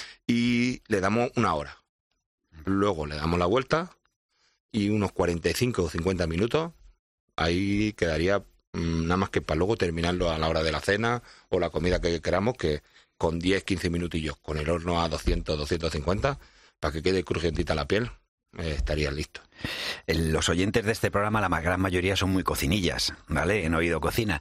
y le damos una hora. Luego le damos la vuelta y unos 45 o 50 minutos, ahí quedaría nada más que para luego terminarlo a la hora de la cena o la comida que queramos, que con 10-15 minutillos con el horno a 200-250 para que quede crujientita la piel. Estaría listo. Los oyentes de este programa, la gran mayoría son muy cocinillas, ¿vale? En Oído Cocina.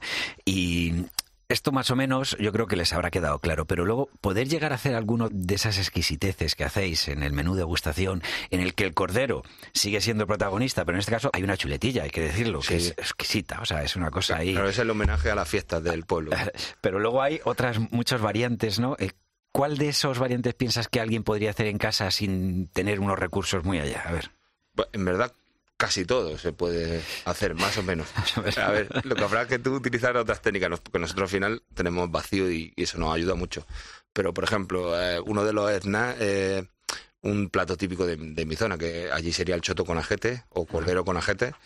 Y esto más o menos yo creo que les habrá quedado claro, pero luego poder llegar a hacer alguno de esas exquisiteces que hacéis en el menú degustación, en el que el cordero sigue siendo protagonista, pero en este caso hay una chuletilla, hay que decirlo, que es exquisita, o sea, es una cosa ahí... Claro, es el homenaje a las fiestas del pueblo. Pero luego hay muchas variantes, ¿no? ¿Cuál de esos variantes piensas que alguien podría hacer en casa sin tener unos recursos muy allá? A ver. En verdad, casi todo se puede hacer, más o menos. A ver, lo que habrá que tú utilizar otras técnicas, porque nosotros al final tenemos vacío y eso nos ayuda mucho. Pero, por ejemplo, uno de los snacks, un plato típico de mi zona, que allí sería el choto con ajete o cordero con ajete.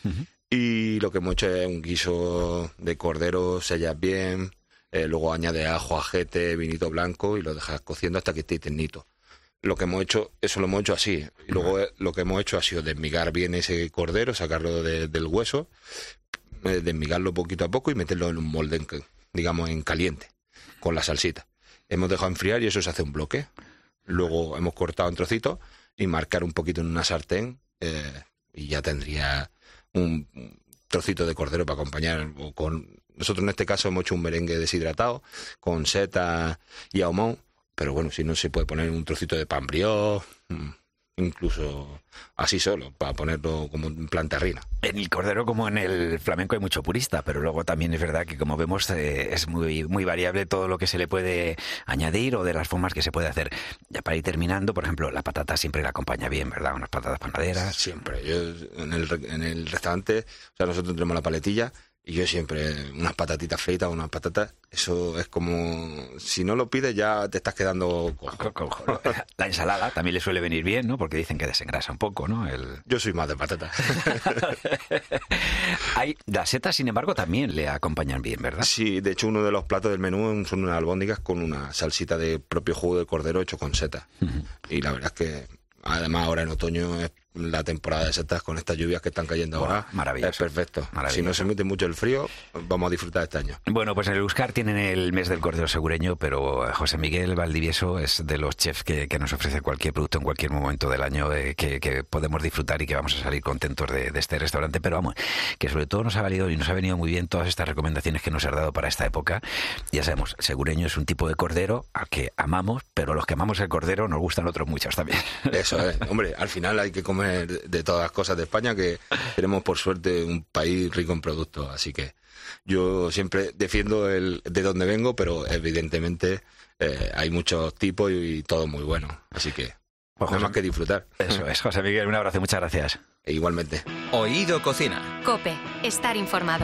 Y lo que hemos hecho es un guiso de cordero, sellas bien... luego añade ajo, ajete, vinito blanco y lo dejas cociendo hasta que esté ternito. Lo que hemos hecho, eso lo hemos hecho así. Y luego lo que hemos hecho ha sido desmigar bien ese cordero, sacarlo del hueso, desmigarlo poquito a poco y meterlo en un molde, digamos, en caliente, con la salsita. Hemos dejado enfriar y eso se hace un bloque. Luego hemos cortado en trocitos y marcar un poquito en una sartén y ya tendría un trocito de cordero para acompañar. O nosotros en este caso hemos hecho un merengue deshidratado con setas y ahumado, pero bueno, si no se puede poner un trocito de pan brioche, incluso así solo, para ponerlo como en plan terrina. En el cordero, como en el flamenco, hay mucho purista, pero luego también es verdad que, como vemos, es muy, muy variable todo lo que se le puede añadir o de las formas que se puede hacer. Ya para ir terminando, por ejemplo, la patata siempre la acompaña bien, ¿verdad? Unas patatas panaderas. Siempre. Yo en el restaurante, o sea, nosotros tenemos la paletilla y yo siempre unas patatitas fritas o unas patatas, eso es como, si no lo pides ya te estás quedando cojo. La ensalada también le suele venir bien, ¿no? Porque dicen que desengrasa un poco, ¿no? Yo soy más de patatas. Las setas, sin embargo, también le acompañan bien, ¿verdad? Sí, de hecho uno de los platos del menú son unas albóndigas con una salsita de propio jugo de cordero hecho con setas. Y la verdad es que además ahora en otoño es la temporada de setas con estas lluvias que están cayendo ahora. Maravilloso. Es perfecto. Maravilloso. Si no se mete mucho el frío, vamos a disfrutar este año. Bueno, pues en el Euskar tienen el mes del cordero segureño, pero José Miguel Valdivieso es de los chefs que nos ofrece cualquier producto en cualquier momento del año que podemos disfrutar y que vamos a salir contentos de este restaurante. Pero vamos, que sobre todo nos ha valido y nos ha venido muy bien todas estas recomendaciones que nos has dado para esta época. Ya sabemos, segureño es un tipo de cordero al que amamos, pero los que amamos el cordero nos gustan otros muchos también. Eso es. Hombre, al final hay que comer de todas las cosas de España, que tenemos por suerte un país rico en productos, así que yo siempre defiendo de donde vengo, pero evidentemente hay muchos tipos y todo muy bueno, así que no hay más que disfrutar. Eso es, José Miguel, un abrazo y muchas gracias. E igualmente. Oído Cocina. COPE. Estar informado.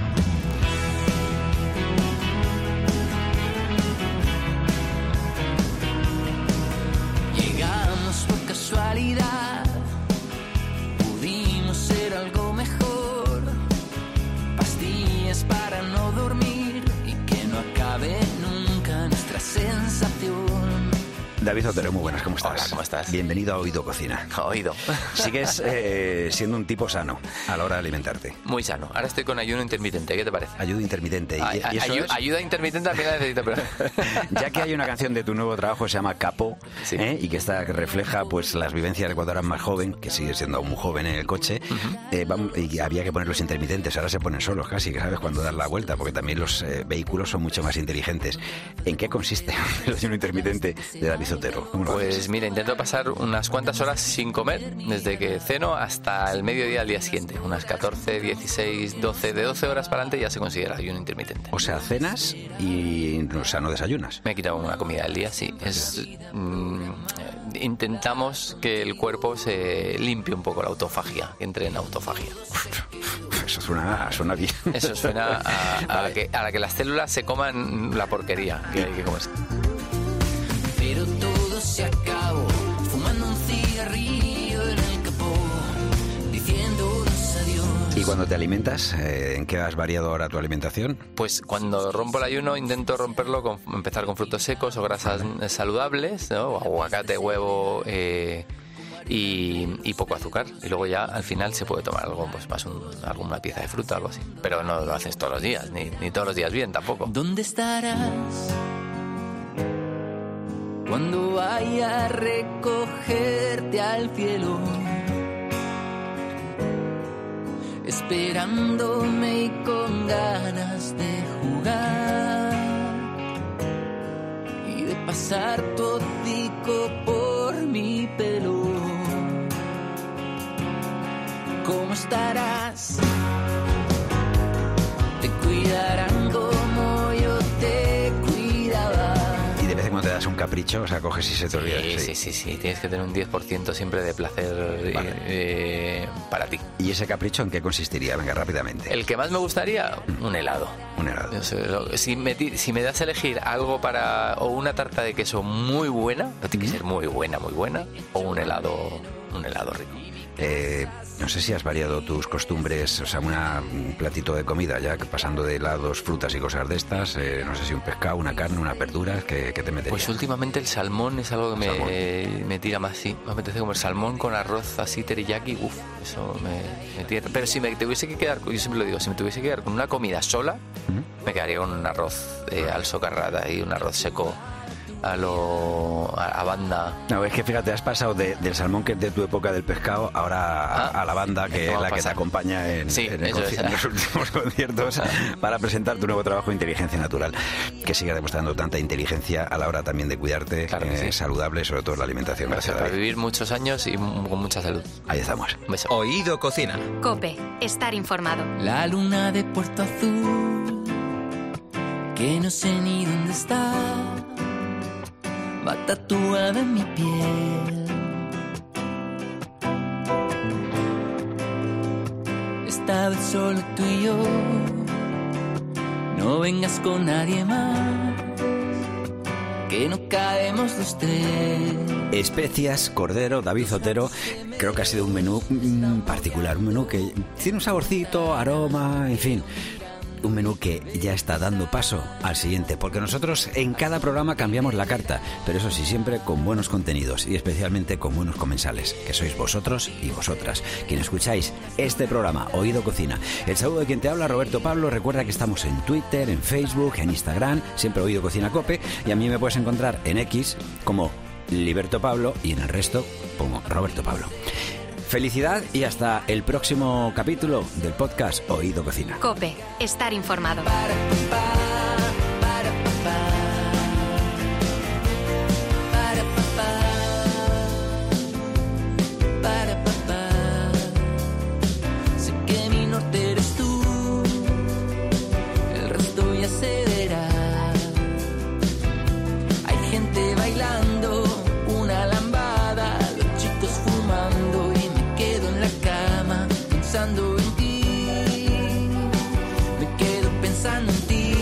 Llegamos por casualidad, pudimos ser algo mejor, pastillas para no dormir y que no acabe nunca nuestra sensación. David Otero, muy buenas, ¿cómo estás? Hola, ¿cómo estás? Bienvenido a Oído Cocina. Oído. Sigues siendo un tipo sano a la hora de alimentarte. Muy sano. Ahora estoy con ayuno intermitente, ¿qué te parece? Ayuda intermitente. ¿Y eso es? Ayuda intermitente también la necesito, pero... Ya que hay una canción de tu nuevo trabajo que se llama Capo, sí. Y que refleja pues las vivencias de cuando eras más joven, que sigue siendo aún muy joven en el coche, y había que poner los intermitentes, ahora se ponen solos casi, que sabes cuándo dar la vuelta, porque también los vehículos son mucho más inteligentes. ¿En qué consiste el ayuno intermitente de David Otero? Pues mira, intento pasar unas cuantas horas sin comer, desde que ceno hasta el mediodía al día siguiente, unas 14, 16, 12, de 12 horas para adelante ya se considera ayuno intermitente. O sea, cenas y no desayunas. Me he quitado una comida al día, sí. Intentamos que el cuerpo se limpie un poco la autofagia, que entre en autofagia. Eso suena bien. Eso suena a la que las células se coman la porquería que hay que comerse. Pero todo se acabó, fumando un cigarrillo en el capó, diciéndonos adiós. ¿Y cuando te alimentas, en qué has variado ahora tu alimentación? Pues cuando rompo el ayuno intento romperlo empezar con frutos secos o grasas saludables, ¿no? Aguacate, huevo y poco azúcar. Y luego ya al final se puede tomar algo, pues más alguna pieza de fruta o algo así. Pero no lo haces todos los días, ni todos los días bien tampoco. ¿Dónde estarás cuando vaya a recogerte al cielo? Esperándome y con ganas de jugar y de pasar tu hocico por mi pelo. ¿Cómo estarás? Te cuidarán como yo te cuidaba. Y de vez en cuando te das un capricho, o sea, coges y se te olvida. Sí. Tienes que tener un 10% siempre de placer para ti. ¿Y ese capricho en qué consistiría? Venga, rápidamente. El que más me gustaría, un helado. Un helado. Si me das a elegir algo o una tarta de queso muy buena, no tiene que ser muy buena, o un helado rico. No sé si has variado tus costumbres, o sea, un platito de comida, ya que pasando de helados, frutas y cosas de estas, no sé si un pescado, una carne, unas verduras, ¿qué te metería? Pues últimamente el salmón es algo que me tira más, sí. Me apetece comer salmón con arroz así teriyaki, eso me tira. Pero si me tuviese que quedar, yo siempre lo digo, si me tuviese que quedar con una comida sola, me quedaría con un arroz al socarrata y un arroz seco a banda. No, es que fíjate, has pasado del salmón, que es de tu época del pescado, ahora a la banda, que es la que te acompaña en los últimos conciertos para presentar tu nuevo trabajo, Inteligencia Natural, que sigue demostrando tanta inteligencia a la hora también de cuidarte, saludable, sobre todo la alimentación. Gracias, para vivir muchos años y con mucha salud. Ahí estamos. Un beso. Oído Cocina. COPE. Estar informado. La luna de Puerto Azul, que no sé ni dónde está, va tatuada en mi piel. Esta vez solo tú y yo, no vengas con nadie más, que no caemos los tres. Especias, cordero, David Zotero. Creo que ha sido un menú particular, un menú que tiene un saborcito, aroma, en fin. Un menú que ya está dando paso al siguiente, porque nosotros en cada programa cambiamos la carta, pero eso sí, siempre con buenos contenidos y especialmente con buenos comensales, que sois vosotros y vosotras, quienes escucháis este programa, Oído Cocina. El saludo de quien te habla, Roberto Pablo. Recuerda que estamos en Twitter, en Facebook, en Instagram, siempre Oído Cocina Cope, y a mí me puedes encontrar en X como Liberto Pablo y en el resto como Roberto Pablo. Felicidad y hasta el próximo capítulo del podcast Oído Cocina. COPE. Estar informado. Sé que mi norte eres tú, el resto ya se verá. Hay gente bailando, una lambada, los chicos fumando, y me quedo en la cama pensando en ti, me quedo pensando en ti.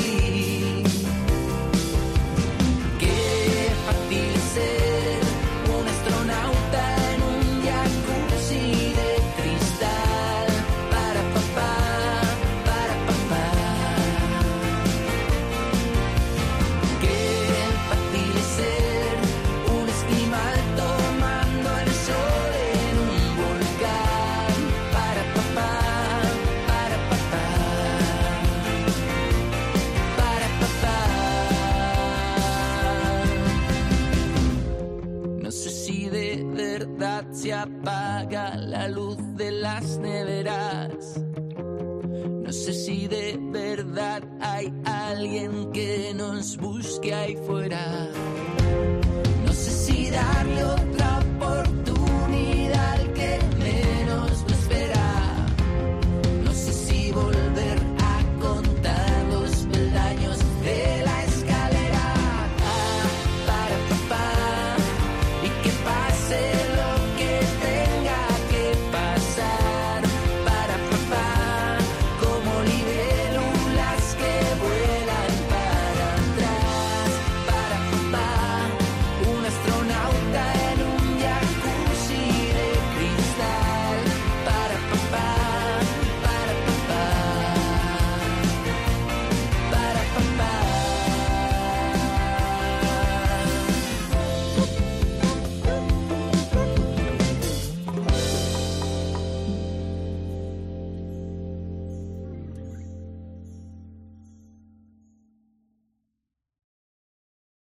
Qué fácil es ser un astronauta en un jacuzzi de cristal. Para papá, para papá. Qué fácil es ser un esquimal tomando el sol en un volcán. Para papá, para papá. Para papá. No sé si de verdad se apaga la luz de las neveras. No sé si de verdad hay alguien que nos busque ahí fuera. No sé si darle otra